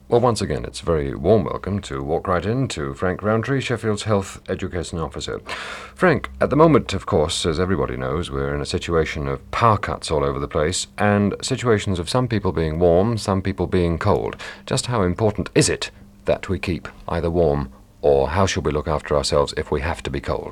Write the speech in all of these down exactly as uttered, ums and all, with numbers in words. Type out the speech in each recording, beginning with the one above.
Well, once again, it's a very warm welcome to walk right in to Frank Rowntree, Sheffield's Health Education Officer. Frank, at the moment, of course, as everybody knows, we're in a situation of power cuts all over the place, and situations of some people being warm, some people being cold. Just how important is it that we keep either warm, or how should we look after ourselves if we have to be cold?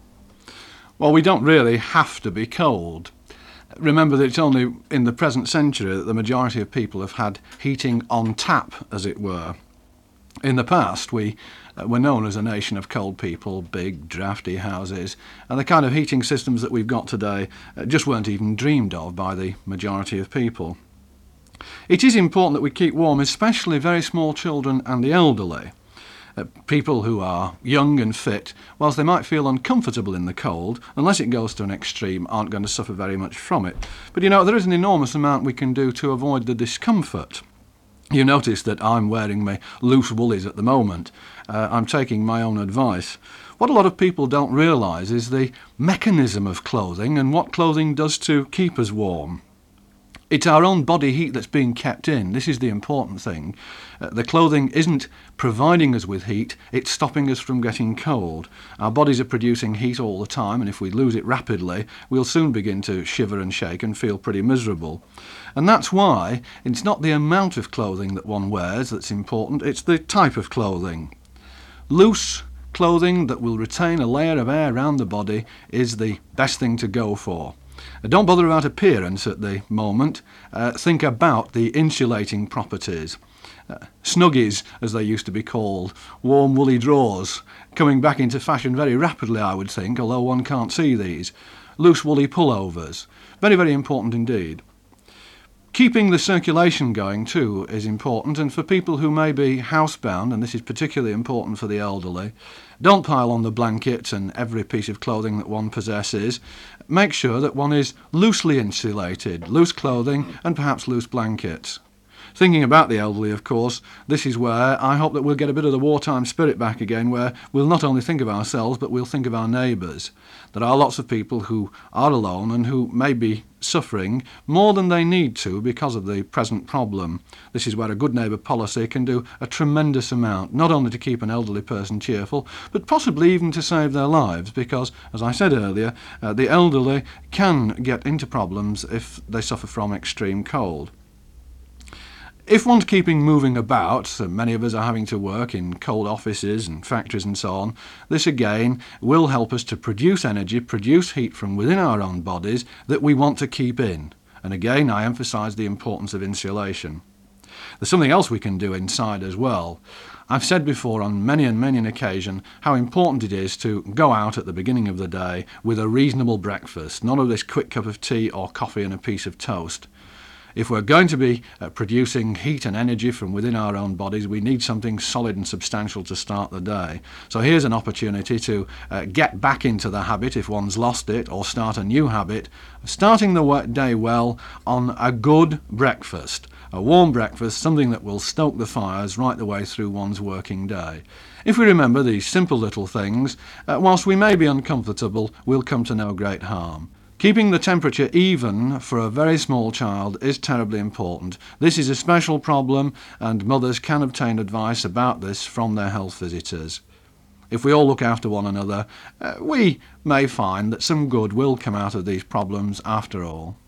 Well, we don't really have to be cold. Remember that it's only in the present century that the majority of people have had heating on tap, as it were. In the past, we uh, were known as a nation of cold people, big, drafty houses, and the kind of heating systems that we've got today uh, just weren't even dreamed of by the majority of people. It is important that we keep warm, especially very small children and the elderly. Uh, people who are young and fit, whilst they might feel uncomfortable in the cold, unless it goes to an extreme, aren't going to suffer very much from it. But you know, there is an enormous amount we can do to avoid the discomfort. You notice that I'm wearing my loose woolies at the moment. Uh, I'm taking my own advice. What a lot of people don't realise is the mechanism of clothing and what clothing does to keep us warm. It's our own body heat that's being kept in. This is the important thing. Uh, the clothing isn't providing us with heat, it's stopping us from getting cold. Our bodies are producing heat all the time, and if we lose it rapidly, we'll soon begin to shiver and shake and feel pretty miserable. And that's why it's not the amount of clothing that one wears that's important, it's the type of clothing. Loose clothing that will retain a layer of air around the body is the best thing to go for. Don't bother about appearance at the moment. Uh, think about the insulating properties. Uh, snuggies, as they used to be called, warm woolly drawers, coming back into fashion very rapidly, I would think, although one can't see these. Loose woolly pullovers, very, very important indeed. Keeping the circulation going too is important, and for people who may be housebound, and this is particularly important for the elderly, don't pile on the blanket and every piece of clothing that one possesses. Make sure that one is loosely insulated, loose clothing and perhaps loose blankets. Thinking about the elderly, of course, this is where I hope that we'll get a bit of the wartime spirit back again, where we'll not only think of ourselves, but we'll think of our neighbours. There are lots of people who are alone and who may be suffering more than they need to because of the present problem. This is where a good neighbour policy can do a tremendous amount, not only to keep an elderly person cheerful, but possibly even to save their lives, because, as I said earlier, uh, the elderly can get into problems if they suffer from extreme cold. If one's keeping moving about, so many of us are having to work in cold offices and factories and so on, this again will help us to produce energy, produce heat from within our own bodies that we want to keep in. And again, I emphasise the importance of insulation. There's something else we can do inside as well. I've said before on many and many an occasion how important it is to go out at the beginning of the day with a reasonable breakfast, none of this quick cup of tea or coffee and a piece of toast. If we're going to be uh, producing heat and energy from within our own bodies, we need something solid and substantial to start the day. So here's an opportunity to uh, get back into the habit if one's lost it, or start a new habit, starting the day well on a good breakfast. A warm breakfast, something that will stoke the fires right the way through one's working day. If we remember these simple little things, uh, whilst we may be uncomfortable, we'll come to no great harm. Keeping the temperature even for a very small child is terribly important. This is a special problem, and mothers can obtain advice about this from their health visitors. If we all look after one another, uh, we may find that some good will come out of these problems after all.